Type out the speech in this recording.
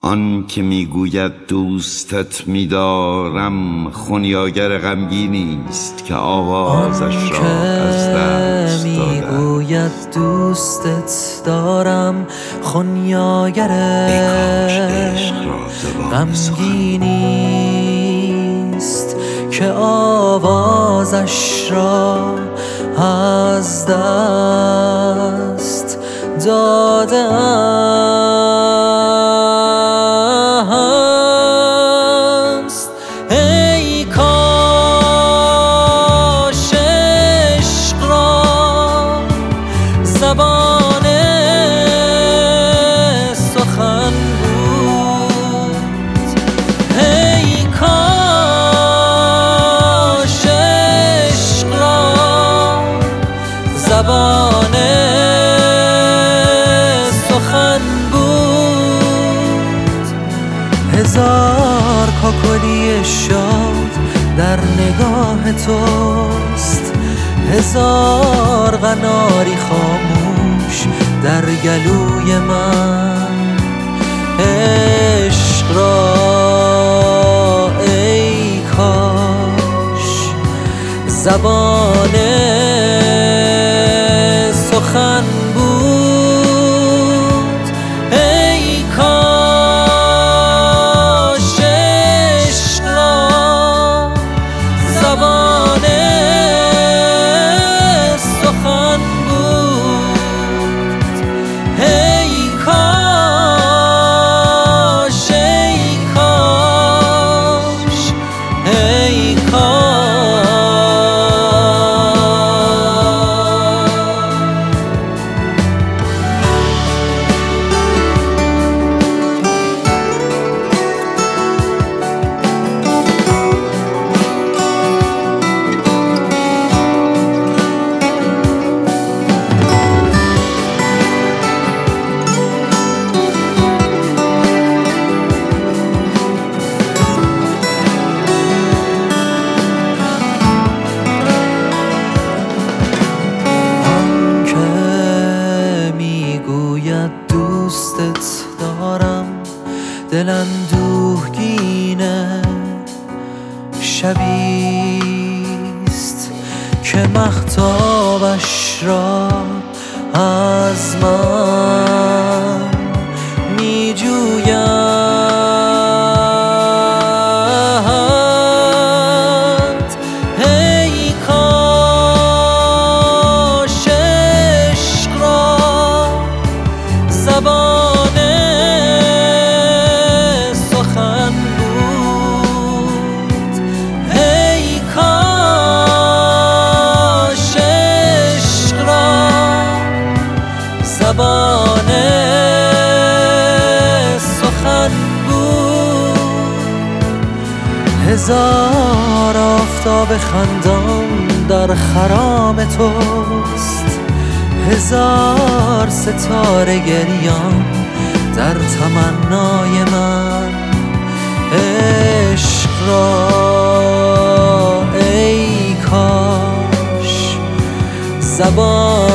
آن که میگوید دوستت میدارم خونیاگر غمگینیست که آوازش را از دست داده. میگوید دوستت دارم خونیاگر غمگینیست که آوازش را از دست داده است. ای کاش عشق را زبان سخن بود. ای کاش عشق را زبان سخن بود. هزار کاکلی شاد در نگاه توست، هزار قناری خاموش در گلوی من. عشق را ای کاش زبان سخن بود. ای کاش عشق را زبان سخن بود. ای کاش ای کاش ای کاش. دوستت دارم دل اندوهگینه، شبیست که مهتابش را از من می جوید. ای کاش عشق را زبان سخن بود. ای کاش عشق را زبان سخن بود. هزار آفتاب خندان در خرام توست، هزار ستاره گریان در تمنای من. عشق را ای کاش زبان